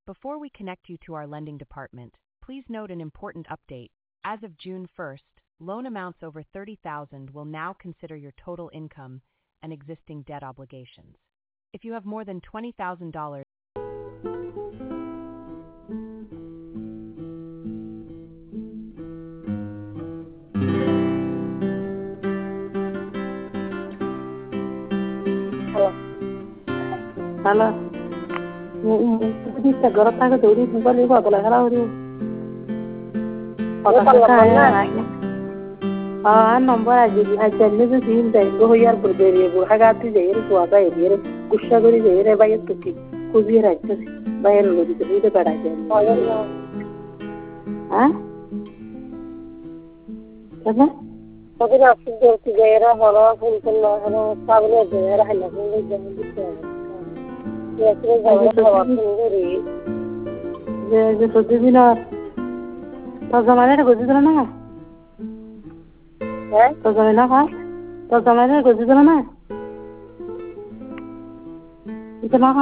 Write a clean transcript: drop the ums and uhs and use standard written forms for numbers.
Before we connect you to our lending department, please note an important update. As of June 1st, loan amounts over $30,000 will now consider your total income and existing debt obligations. If you have more than $20,000, Halo. Bisa gorot aku tuh di bukan ibu atau lagi lau dia. Patah kaya. Nomor aja nih tuh sih deh. Gue yar berbeda gue hagati jadi gue apa ya dia. Kusya gue jadi bayar tuh sih. Kubi raja sih. Bayar lu di sini pada aja. Hah? Apa? Tapi nasi dia tiga era hara pun kalau sabun ada era hanya pun jangan gitu. Ya, sudah jawab sendiri. Ya, sudah bina. Tahu mana gue sudah mana? Tahu mana kan? Tahu mana gue sudah mana? Itu mana?